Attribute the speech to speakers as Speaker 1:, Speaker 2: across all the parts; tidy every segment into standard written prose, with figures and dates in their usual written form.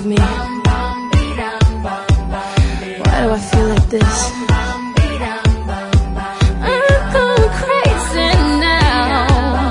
Speaker 1: of me. Why do I feel like this? I'm going crazy now.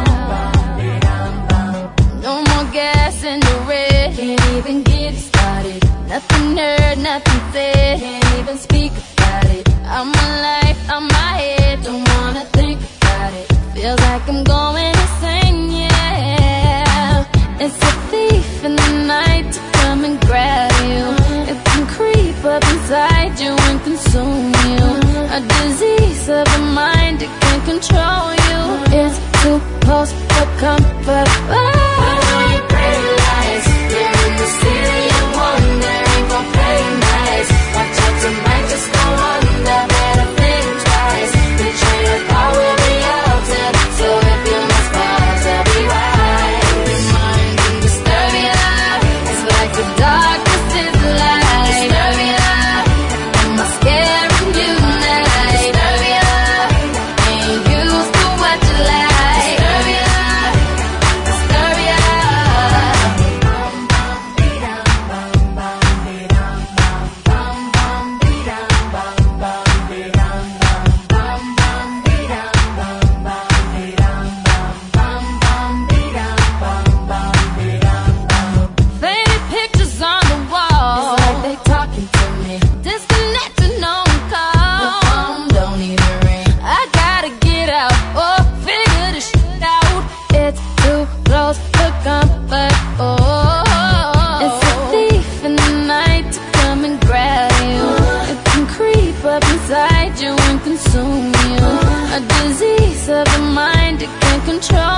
Speaker 1: No more gas in the red. Can't even get started. Nothing heard, nothing said. Can't even speak about it. I'm alive, I'm my head. Don't wanna think about it. Feels like I'm going insane, yeah. It's a thief in the night to come and grab you. It can creep up inside you and consume you. A disease of the mind, it can control you. It's too close for comfort. Inside you and consume you. A disease of the mind, it can control